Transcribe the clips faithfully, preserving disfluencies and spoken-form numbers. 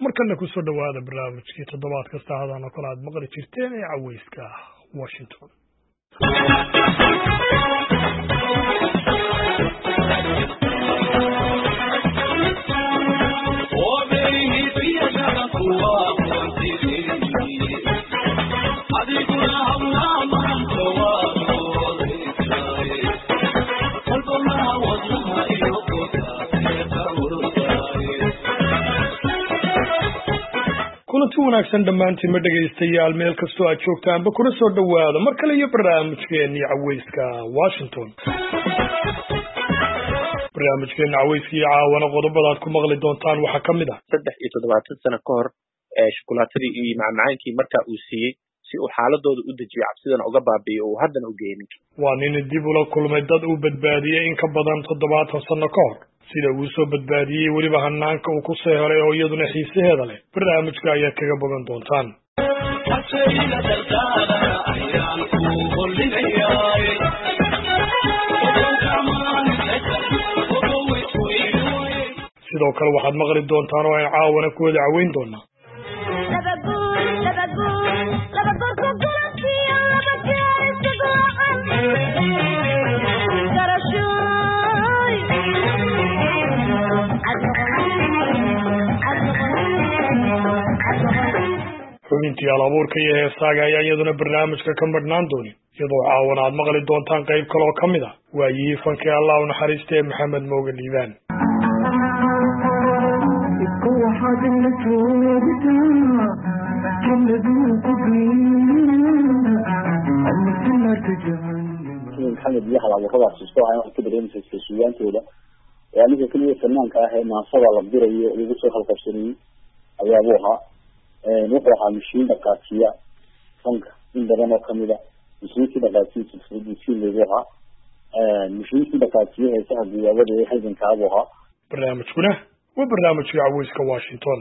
markana ku soo dhawaada barnaamijkii toddobaad kasta hadaan oo kala aad maqli jirteen ee caweyska Washington. kulanti wanaagsan dhamaantiin ma dhageystayaal meel kastoo aad joogtaanba kuna soo dhawaada mar kale iyo barnaamijkeennii caweyska Washington. barnaamijkeena caweyska iyo caawana qodobada aad ku maqli doontaan waxaa ka mid ah saddex iyo toddobaatan sano ka hor ee shukulaatadii iyo macmacaankii markaa uu siiyey si uu xaaladooda u dejiyo cabsidana uga baabi'iyo oo haddana u geenin. waa nin dib ula kulmay dad uu badbaadiyey in ka badan toddobaatan sano ka hor sida uu soo badbaadiyey weliba hanaanka uu ku soo helay oo iyaduna xiisaheeda leh. barnaamijka ayaad kaga bogan doontaan. sidoo kale waxaad maqli doontaan oo ay caawana ku wada caweyn doonaa xubintii alabuurka iyo heesaaga ayaa iyaduna barnaamijka ka madhnaan doonin iyadoo caawana aad maqli doontaan qayb kale oo ka mid ah waayihii fankii allah u naxariista ee maxamed mooge liibaan. محمد يحيى أبو رباح سيستوى أنا كبر يمسك في السودان تودا يعني كل فنان كاه ما صار لبدر يقص خلق السنين أيامها نقرأ مشين دكاتية فنك من درنا كمية مشين دكاتية تفيد مشين لجوها مشين دكاتية هسه بيوجد حزن كابوها. برنامج كنا وبرنامج في عويسك واشنطن.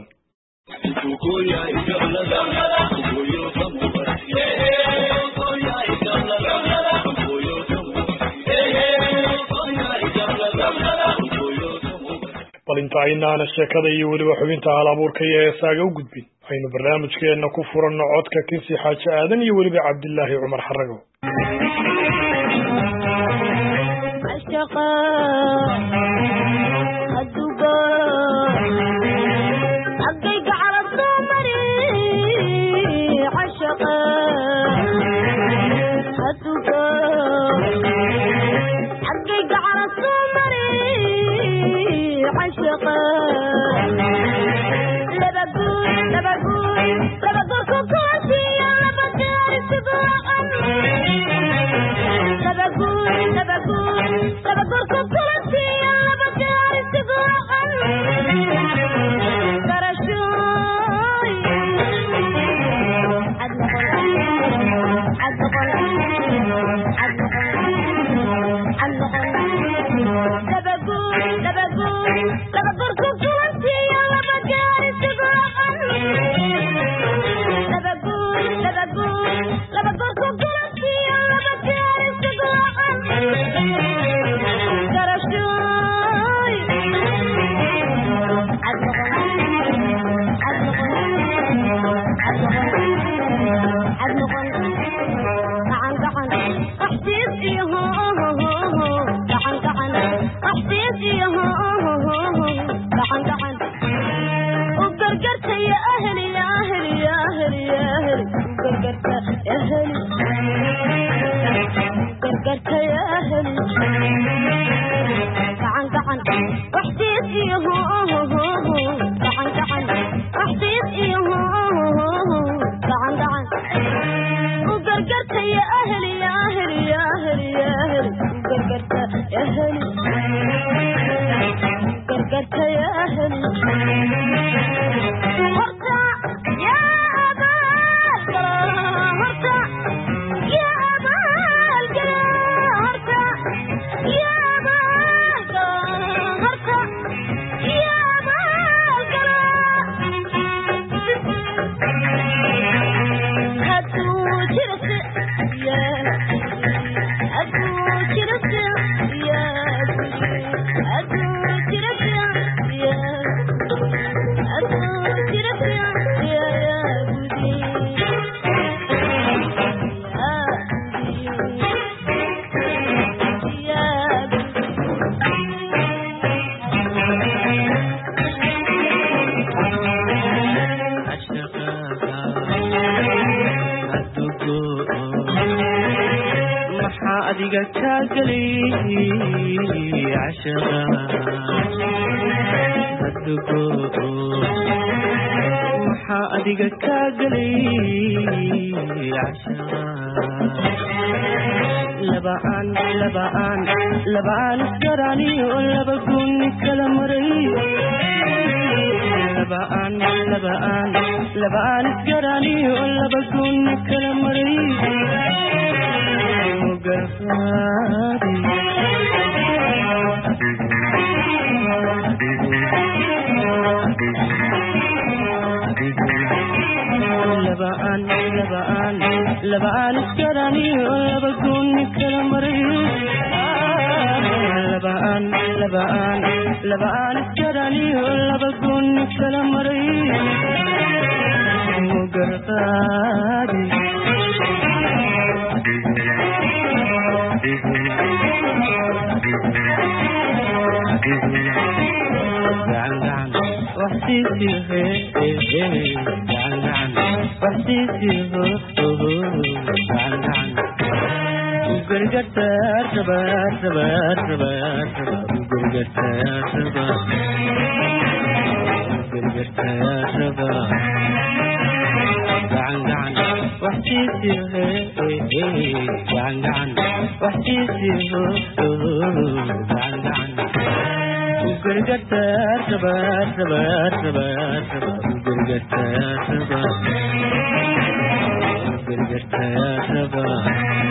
bal inta aynaana sheekada iyo weliba xubinta halabuurka iyo heesaaga u gudbin aynu barnaamijkeena ku furanno codka kinsi xaaji aadan iyo weliba cabdilaahi cumar xarago. Yeah. adiga ka galay ashqa hadugo waxa adiga ka galay ashqa labaan labaan labaan garani laba gun kala maray labaan labaan labaan garani laba gun kala maray gafadi labaan labaan labaan garani laba gun kala maray labaan labaan labaan garani laba gun kala maray gafadi جعلنا وحدي فيه جعلنا وحدي فيه جعلنا وقرقت سبار سبار سبار وقرقت سبار وقرقت سبار جعلنا وحدي فيه جعلنا وحدي فيه جعلنا وقرقت سبار سبار سبار وقرقت سبار وقرقت سبار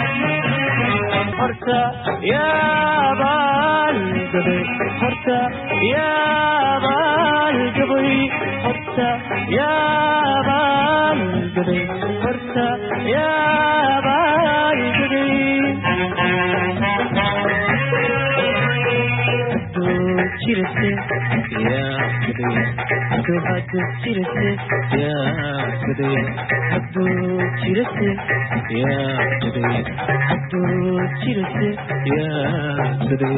فرتا يا بالقبي فرتا يا بالقبي فرتا يا بالقبي فرتا يا بالقبي Chiriste ya kade to hatu chiriste ya kade hatu chiriste ya kade hatu chiriste ya kade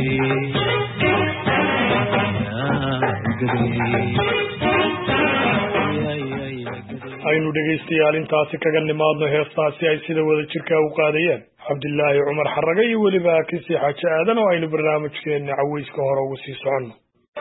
aynu dhegaystayaal intaasi kaga nimaadno heestaasi ay sida wada jirka u qaadayeen cabdilaahi cumar xarraga iyo weliba kisi xaaji aadan oo aynu barnaamijkeena caweyska hore ugu sii soconno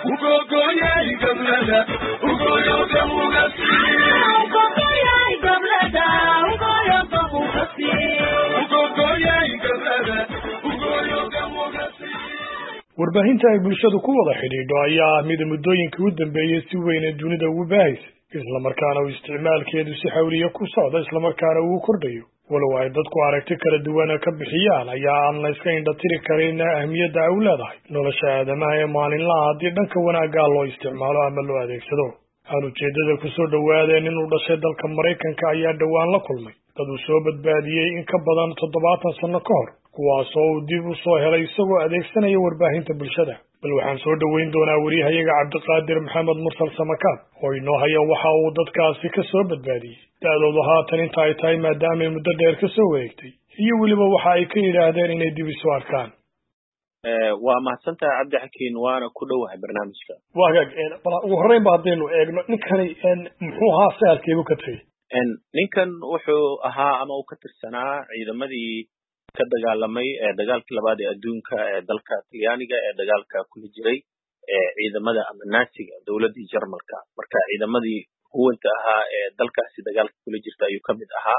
warbaahinta ay bulshadu ku wada xidhiidho ayaa ah mid muddooyinkii u dambeeyey si weyn ee dunida ugu baahaysa islamarkaana uu isticmaalkeedu si xawliya ku socda islamarkaana uu kordhayo walow ay dadku aragti kala duwana ka bixiyaan ayaa aan la iska indhatiri karin ahmiyadda ay u leedahay nolosha aadamaha ee maalinlaha haddii dhanka wanaaggaa loo isticmaalo ama loo adeegsado aan ujeeddada kusoo dhowaadeen inuu dhashay dalka maraykanka ayaa dhowaan la kulmay dad uu soo badbaadiyey in ka badan toddobaatan sanno ka hor kuwaasoo uu dib u soo helay isagoo adeegsanaya warbaahinta bulshada bal waxaan soo dhoweyn doonaa wariyahayaga cabdiqaadir maxamed mursal samakaab oo inoo haya waxa uu dadkaasi ka soo badbaadiyey da-doodu haatan inta ay tahay maadaamay muddo dheer ka soo wareegtay iyo weliba waxa ay ka yidhaahdeen inay dib isu arkaan waa mahadsantahay cabdixakiin waana ku dhowahay barnaamijka waa hagaag bal ugu horreyn ba haddaynu eegno ninkani muxuu ahaa saalkeebu ka tegey ninkan wuxuu ahaa ama uu ka tirsanaa ciidamadii ka dagaalamay ee dagaalkii labaad ee adduunka ee dalka talyaaniga ee dagaalka kula jiray ee ciidamada ama naasiga dowladdii jarmalka marka ciidamadii huwanta ahaa ee dalkaasi dagaalka kula jirta ayuu ka mid ahaa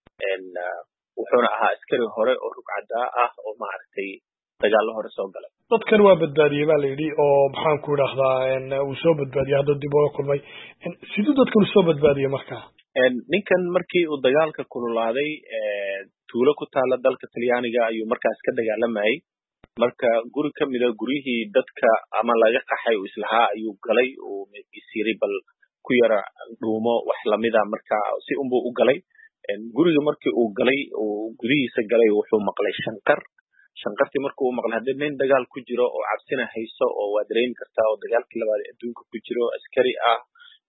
wuxuuna ahaa askari hore oo rugcadaa ah oo maaragtay dagaallo hore soo galay dadkan waa badbaadiyey baa la yidhi oo maxaan ku idhaahdaa uu soo badbaadiyey hadda dib uga kulmay siduu dadkan usoo badbaadiyey markaa ninkan markii uu dagaalka kululaaday tuulo ku taala dalka talyaaniga ayuu markaas ka dagaalamayay marka guri ka mida guryihii dadka ama laga qaxay uu islahaa ayuu galay uu isiri bal ku yara dhuumo wax lamida marka si unbuu u galay guriga markii uu galay uu gudihiisa galay wuxuu maqlay shanqar shanqartii markii uu maqlay haddii nin dagaal ku jiro oo cabsina hayso oo waa dareemi kartaa oo dagaalkii labaad ee adduunka ku jiro askari ah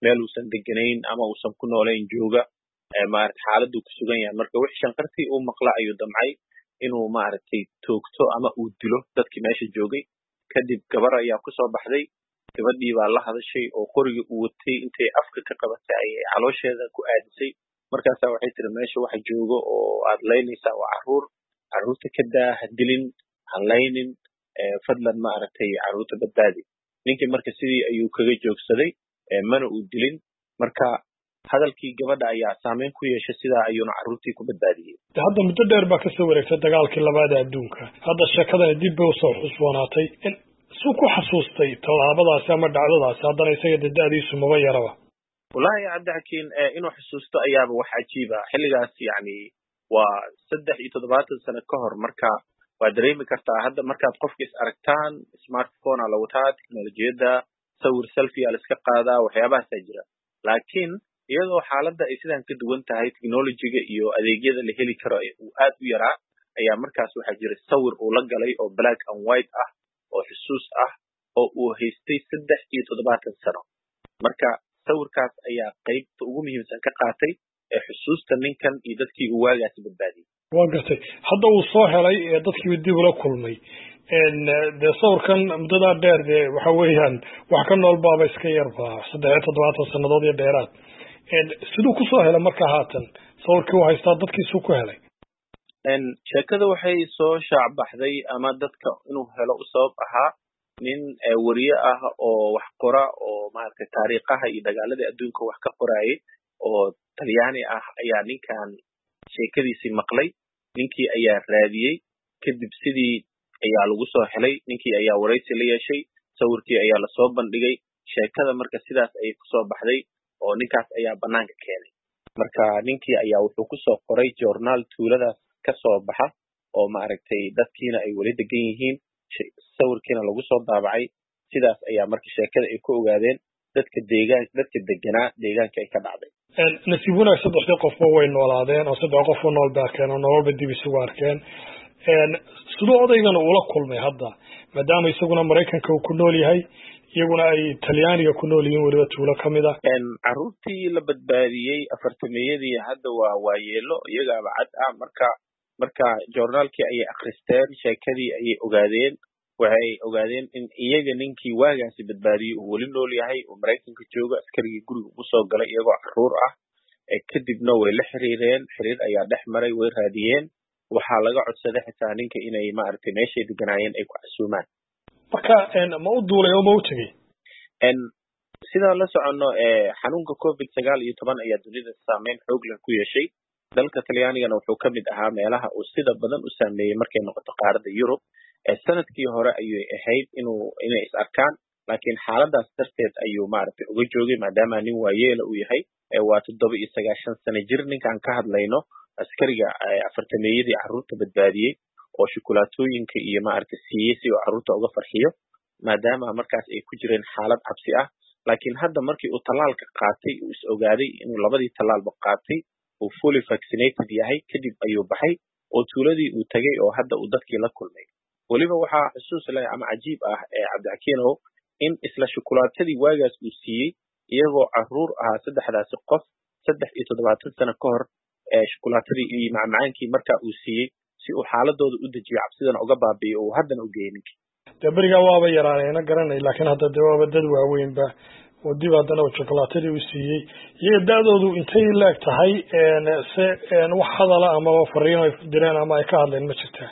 meel uusan deganayn ama uusan ku noolayn jooga maaragtay xaaladdu ku sugan yahay marka wixii shanqartii uu maqla ayuu damcay inuu maaragtay toogto ama uu dilo dadkii meesha joogay kadib gabar ayaa kusoo baxday gabadhii baa la hadashay oo qorigii uu watay intay afka ka qabatay ayay caloosheeda ku aadisay markaasaa waxay tiri meesha waxa joogo oo aad laynaysaa waa carruur carruurta ka daa ha dilin ha laynin fadlan maaragtay carruurta badbaadi ninkii marka sidii ayuu kaga joogsaday mana uu dilin marka hadalkii gabadha ayaa saameyn ku yeeshay sidaa ayuuna carruurtii ku badbaadiyey hadda muddo dheer baa kasoo wareegtay dagaalkii labaad adduunka hadda sheekadani dib bay usoo xusboonaatay suu ku xasuustay tallaabadaasi ama dhacdadaasi haddana isaga dadaadiisu maba yaraba wallahi cabdixakiin inuu xusuusto ayaaba wax cajiiba xilligaas yani waa saddex iyo toddobaatan sano ka hor marka waa dareemi kartaa hadda markaad qofka is aragtaan smartphone aa la wataa teknolojiyadda sawir selfie aa la iska qaadaa waxyaabahaasaa jira laakiin iyadoo xaaladda ay sidaan ka duwan tahay technologyga iyo adeegyada la heli karo uu aad u yaraa ayaa markaas waxaa jira sawir uu la galay oo black and white ah oo xusuus ah oo uu haystay saddex iyo toddobaatan sano marka sawirkaas ayaa qaybta ugu muhiimsan ka qaatay ee xusuusta ninkan iyo dadkii uu waagaasi badbaadiyey waa gartay hadda uu soo helay dadkii dib ula kulmay dee sawirkan muddadaa dheer dee waxa weeyaan wax ka nool baaba iska yarba saddex iyo toddobaatan sannadood iyo dheeraad siduu kusoo helay marka haatan sawirkii uu haystaa dadkiisuu ku helay sheekada waxay soo shaacbaxday ama dadka inuu helo u sabab ahaa nin wariye ah oo wax qora oo maaragtay taariikhaha iyo dagaaladii adduunka wax ka qoraayay oo talyaani ah ayaa ninkan sheekadiisii maqlay ninkii ayaa raadiyey kadib sidii ayaa lagu soo helay ninkii ayaa waraysi la yeeshay sawirkii ayaa lasoo bandhigay sheekada marka sidaas ayay kusoo baxday oo ninkaas ayaa banaanka keenay marka ninkii ayaa wuxuu kusoo qoray journaal tuuladaas kasoo baxa oo maaragtay dadkiina ay weli degan yihiin sawirkiina lagu soo daabacay sidaas ayaa marka sheekada ay ku ogaadeen dadka deegaan dadka deganaa deegaanka ay ka dhacday nasiib wanaag saddexdii qofba way noolaadeen oo saddex qof oo nool ba arkeen oo nololba dib isugu arkeen siduu odaygana ula kulmay hadda maadaama isaguna maraykanka uu ku nool yahay iyaguna ay talyaaniga ku nool yihiin weliba tuulo ka mid ah carruurtii la badbaadiyey afartameeyadii hadda waa waayeelo iyagaaba cad ah marka marka journaalkii ayay akhristeen sheekadii ayay ogaadeen waxay ogaadeen in iyaga ninkii waagaasi badbaadiyey uu weli nool yahay oo maraykanka jooga askarigii guriga ugu soo galay iyagoo carruur ah kadibna way la xiriireen xiriir ayaa dhex maray way raadiyeen waxaa laga codsaday xitaa ninka inay maaragtay meeshay deganaayeen ay ku casuumaan marka ma u duulay oo ma u tegey sidaan la soconno xanuunka covid sagaal iyo toban ayaa dunida saameyn xoog leh ku yeeshay dalka talyaanigana wuxuu ka mid ahaa meelaha uu sida badan u saameeyey markay noqoto qaaradda yurub sanadkii hore ayay ahayd inuu inay is arkaan laakiin xaaladaas darteed ayuu maaragtay uga joogay maadaama nin waayeela uu yahay waa toddoba iyo sagaashan sano jir ninkaan ka hadlayno askariga afartameeyadii carruurta badbaadiyey oo shukulaatooyinka iyo maaragtay siiyey si uu carruurta uga farxiyo maadaama markaas ay ku jireen xaalad cabsi ah laakiin hadda markii uu tallaalka qaatay uu is ogaaday inuu labadii tallaalba qaatay uu fully vaccinated yahay kadib ayuu baxay oo tuuladii uu tegay oo hadda uu dadkii la kulmay weliba waxaa xusuus leh ama cajiib ah ee cabdixakiinow in isla shukulaatadii waagaas uu siiyey iyagoo carruur ahaa saddexdaasi qof saddex iyo toddobaatan sano ka hor shukulaatadii iyo macmacaankii markaa uu siiyey si uu xaaladooda u dejiyo cabsidana uga baabi'iyo oo haddana u geeyey ninkii dee berigaa waaba yaraanayna garanay laakiin hadda dee waaba dad waaweynba oo dib haddana shukulaatadii uu siiyey iyaga da-doodu intay leeg tahay se wax hadala amaba fariin ay direen ama ay ka hadleen ma jirtaa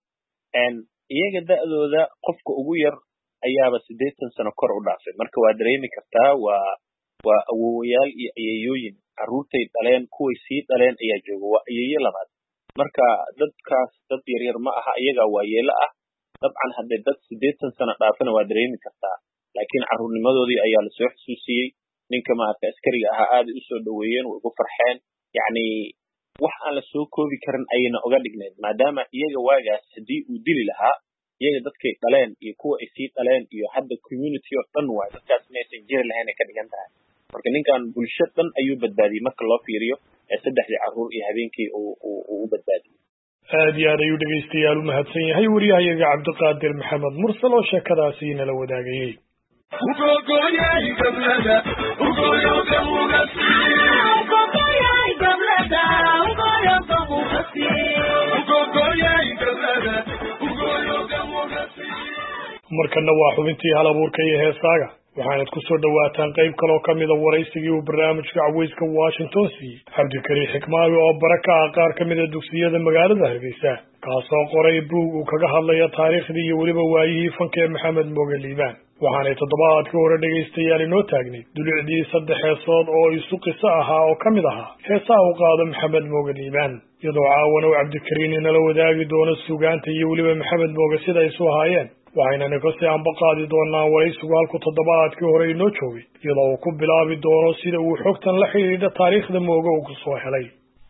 iyaga da-dooda qofka ugu yar ayaaba siddeetan sano kor u dhaafay marka waa dareemi kartaa waa waa awowayaal iyo ayeeyooyin carruurtay dhaleen kuway sii dhaleen ayaa jooga waa ayeeyo labaad marka dadkaas dad yaryar ma aha iyagaa waayeelo ah dabcan haddee dad siddeetan sano dhaafana waa dareemi kartaa laakiin carruurnimadoodii ayaa lasoo xusuusiyey ninka maaragta askariga ahaa aaday usoo dhoweeyeen way ugu farxeen yacni wax aan la soo koobi karin ayayna oga dhignayd maadaama iyaga waagaas haddii uu dili lahaa iyaga dadkay dhaleen iyo kuwa ay sii dhaleen iyo hadda community oo dhan waay dadkaas maysan jiri lahayn ay ka dhigan tahay marka ninkan bulsho dhan ayuu badbaadiyey marka loo fiiriyo ee saddexdii carruur iyo habeenkii uu u badbaadiyey aad iyo aad ayuu dhegaystayaal u mahadsan yahay wariyahayaga cabdiqaadir maxamed mursal oo sheekadaasi nala wadaagayey markana waa xubintii hal abuurka iyo heesaaga waxaanad ku soo dhawaataan qayb kaloo ka mida waraysigii uu barnaamijka caweyska Washington siiyey Cabdikariim Xikmaawi oo baraka ah qaar ka mida dugsiyada magaalada Hargeysa kaasoo qoray buug uu kaga hadlayo taariikhdii iyo weliba waayihii fanka ee Maxamed Mooge Liibaan waxaanay toddobaadkii hore dhageystayaal inoo taagnay dulicdii saddex heesood oo isu qiso ahaa oo ka mid ahaa heesaha uu qaado Maxamed Mooge Liibaan iyadoo caawana uu Cabdikariim inala wadaagi doono suugaanta iyo weliba Maxamed Mooge sida ay isu ahaayeen waxayna kasii anba qaadi doonaa waraysigu halku toddobaadkii hore inoo joogay iyadoo uu ku bilaabi doono sida uu xogtan la xidhiidha taariikhda Mooge uu ku soo helay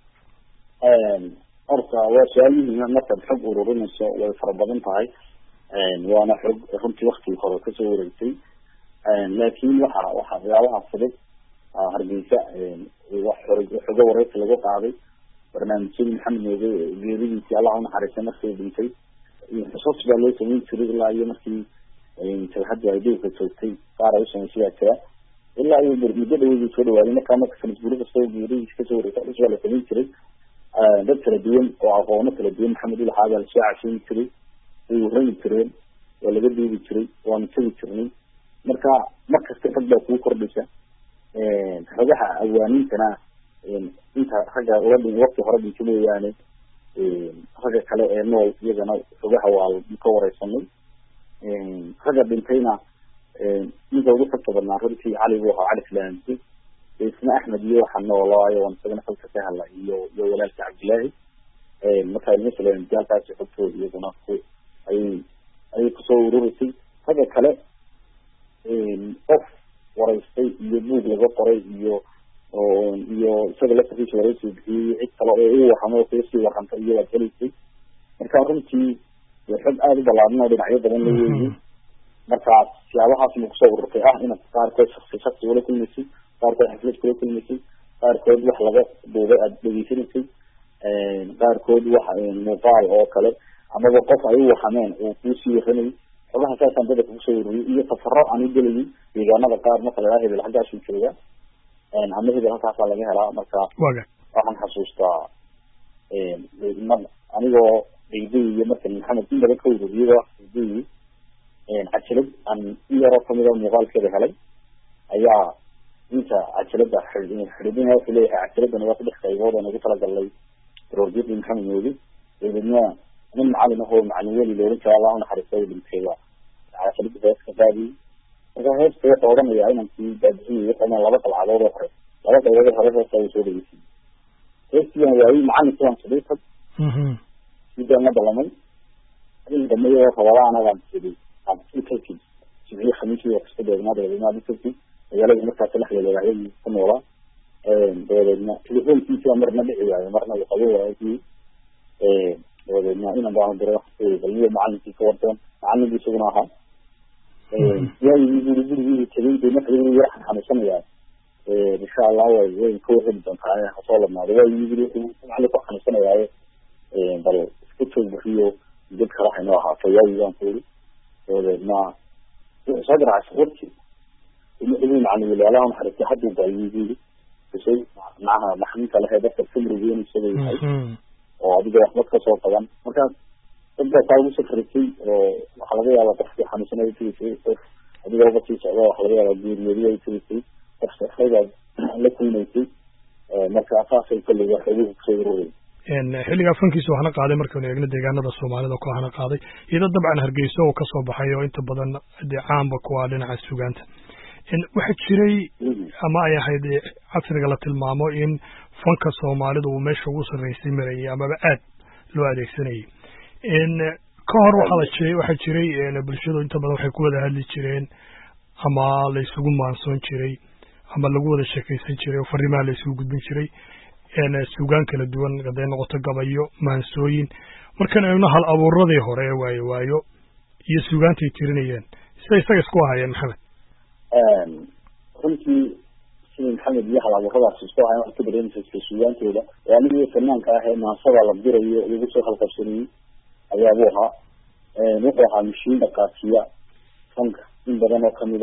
horta waa su-aalihii markaad xog ururinayso way fara badan tahay waana xog runtii waktigii hore kasoo wareegtay laakiin waxa waxa waxyaabaha fudud Hargeysa wax xogo waraysi lagu qaaday barnaamijyadii Maxamed Mooge geeridiisii Allah u naxariistay markii dhintay xusuus baa loo sameyn jiray ilaa iyo markii jabhadda ay dhulka joogtay qaar ay soo siyaasada ilaa iyo muddo dhow soo dhawaaday markaa marka sanad guurida soo geeridiisa kasoo wareegtay xusuus baa la sameyn jiray dad kala duwan oo aqoono kala duwan Maxamed uu lahaa baa soo cashin jiray uu rani jiray oo laga duubi jiray oo aan tagi jirnay marka markasta dad baa ku kordhisa ee xogaha awaanintana inta xaga wadi waqti hore inta mooyaane ee xaga kale ee nool iyagana xogaha waa ka wareysanay ee xaga dhintayna ee inta ugu xigtana runtii cali buu ahaa cali filaanti isna Ahmed iyo waxaan noolaayo waan sagana falka ka hadlay iyo iyo walaalka Cabdilaahi ee markaa misalan jalkaas xogtooda iyaguna ku ay ay ku soo ururisay xaga kale ee qof waraystay iyo buug laga qoray iyo oo iyo isaga la tafiis waraystay iyo cid kale oo uu waxaan ku sii warantay iyo la gelisay marka runtii xog aad u ballaaran oo dhinacyo badan leeyahay marka siyaabahaas uu ku soo ururtay ah in qaar ka shakhsi shakhsi wala kulmisay qaar ka xaflad kale kulmisay qaar kood wax laga duubay aad dhageysanaysid ee qaar kood wax muuqaal oo kale ama qof ay waxameen oo ku sii yahay xogaha saasan dadka ku soo ururiyay iyo tafarruc aan u galay deegaanada qaar marka la yiraahdo xagga shirkada ee ama hada halkaas laga helaa marka waxaan xasuustaa ee mar anigoo deeday iyo marka Maxamed in laga ururiyo deeday ee xajilad aan yaro kamida muuqaalkeeda helay ayaa inta xajilada xidhiidhina wuxuu leeyahay xajiladana waa saddex qaybood oo ugu talagalay roorjidii Maxamed Mooge eedna من معلم هو معلم ولي لو إن شاء الله أنا حريص أقول بالخير على سبيل بس كذابي إذا هي سوى طورنا يا عين في بدري أنا لا بطلع على وضع خير لا بطلع وضع خير سوي سوي بيسي إيش يعني يا عين معلم سوى صديقك إذا ما ضلمي إذا ما هو خبراء أنا عم سيدي عم سيدي كذي سيدي خميسي وكسبة ما أدري ما أدري كذي يلا جمعت سلاح يلا عين كم ورا بدرنا تلفون في سوى مرنا بيعي يعني مرنا يقولوا هذي ودنا إن بعض الدراسات اللي معلم في كورتون معلم في سجنها يا يجي يجي يجي تبي بنفسه يروح خمسة يعني إن شاء الله وين كوره بدون حاجة حصل لنا ده يجي يجي معلم في خمسة يعني بل كتير بخيو جد خلاص إنه فيا يجي نقول ودنا صدر عشرتي اللي معلم اللي علىهم حركة حد يجي بشيء معها محمد على هذا الفيلم رجيم يسوي هاي oo adiga wax ka soo qaban marka dadka taayib secretary oo waxa laga yaabaa qofkii xanuunsanay tii adiga uga sii socdo waxa laga yaabaa geeriyay tii qofka xayda la kulmaysay marka asaasay kulli wax ugu soo ururiyay in xilliga fankiisa waxna qaaday markii eegna deegaanada Soomaalida ku ahna qaaday iyada dabcan Hargeysa oo ka soo baxay oo inta badan caanba ku ah dhinaca suugaanta in waxa jiray ama ay ahayd casriga la tilmaamo in fanka Soomaalidu uu meesha ugu sareysay maray ama aad loo adeegsanay in ka hor waxa la jeeyay waxa jiray in bulshadu inta badan waxay ku wada hadli jireen ama la isugu maansoon jiray ama lagu wada sheekaysan jiray oo fariimaha la isugu gudbin jiray in suugaan kala duwan gaday noqoto gabayo maansooyin markan ayna hal abuuradii hore waayo waayo iyo suugaantay tirinayeen sida isaga isku ahayeen Maxamed een runtii sidii Maxamed iyo hal abuuradaas isku ahayeen wax ka dareemaysa suugaantooda waanigii fanaanka ah ee naasada la dirayo iyagu soo halqabsanay ayaa buu ahaa ee wuxuu ahaa mishiin dhaqaasiya fanka in badan oo kamida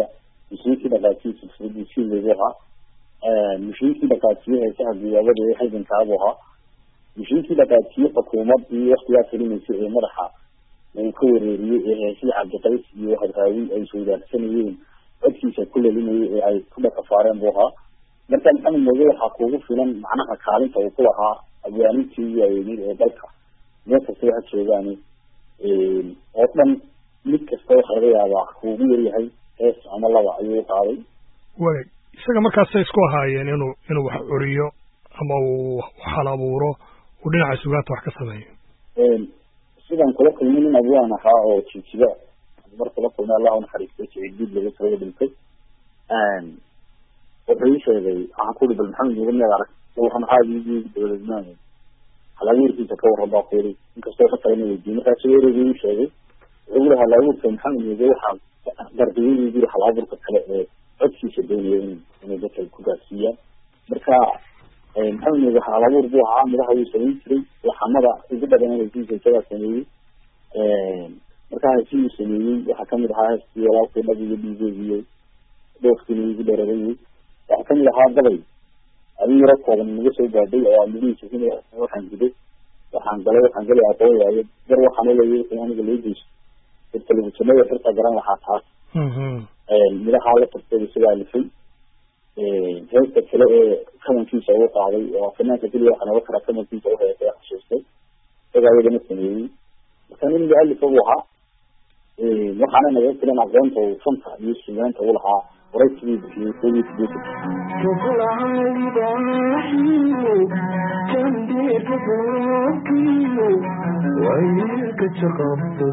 مسؤوليتي دقاتي سبسيدي في وجهها مسؤوليتي دقاتي هي سهل وجه حزن كابوها مسؤوليتي دقاتي حكومة باختيار كلمة مرحة ويكون في عبد القيس يوحد هاوي أي سودان سنوين أكثر كل اللي أي كل كفارين بوها مثلا أنا موضوع حقوق فينا معناها كارين توقعها أبياني في يعني بلكها ناس فيها شيء أصلا ميك استوى خيرية وحقوقي اللي هي إيش عمل الله عيوه قاري way isaga markaas ay isku haayeen inuu inuu wax uriyo ama uu xalabuuro uu dhinaca sugaanta wax ka sameeyo een sidan kula kulmin abwaana xaa oo jijiga marka la kulmay Allah uu xariisto ciidid laga soo dhintay een wuxuu sheegay aan ku dhibal maxamed ibn Yar oo waxaan caadi dawladnimada halaagirkiisa ka warraba qeeri inkastoo ka tagnay diinta sawiradu sheegay wuxuu halaagirka maxamed ibn Yar darbiyadii halaagirka kale ee codkiisa doonayeen inay dadka ku gaarsiiyaan marka ee maxamed ibn Yar halaagir buu ahaa madaxa uu sameeyay jiray waxamada ugu badan ee jiilka sameeyay ee marka ay sameeyay waxa kamid ahaa walaalkii nabiga dhiigay doofkii ugu dheereeyay waxa kamid ahaa gabay adii rakooban ugu soo gaadhay oo amriisa inay waxaan jiray waxaan galay waxaan galay aqooyayo dar waxaan leeyahay in aniga leeyahay telefishinada xirta garan waxa taas mhm ee miraha la tabtay sida lifay ee heesta kale ee kamankiisa uu qaaday oo fanaanka kaliya waxaan uga kara kamankiisa oo heesta xasuustay tagayada sameeyay marka nin alif uu ahaa ee waxaan naga filan aqoonta oo fanta iyo suugaanta uu lahaa ورأيتني في كل بيت. شكل عالي ضاحي جنبي تفوقي وعيك تقبض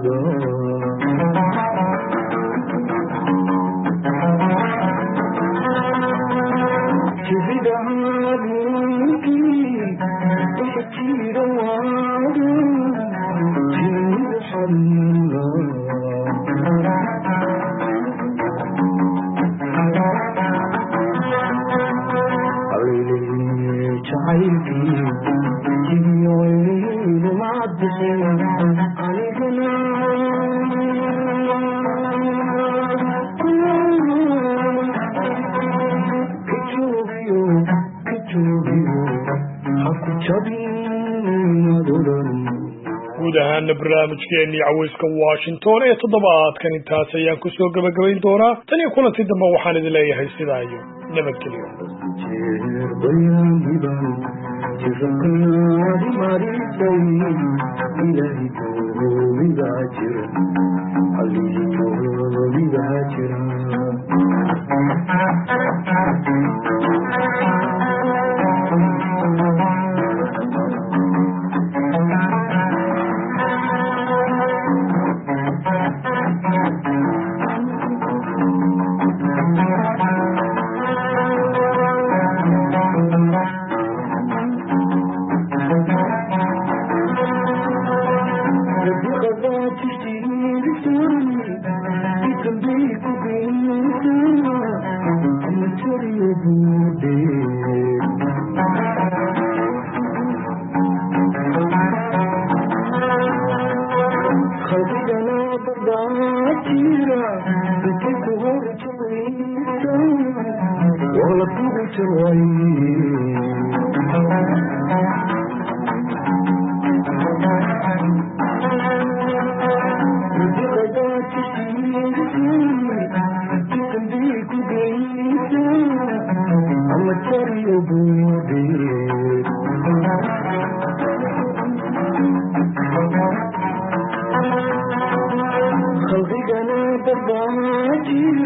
كيف دعاليكي تحكي روادي جيد حلا عيبي جيوين معدسين عليكنا كتوبيو كتوبيو حكو جبين دولن guud ahaana barnaamijkeennii cawayska washington ee toddobaadkan intaas ayaan ku soo gabagabayn doonaa tan iyo kulantii dambe waxaan idin leeyahay sidaa iyo nabadgelyo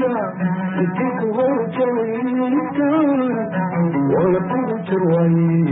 ولا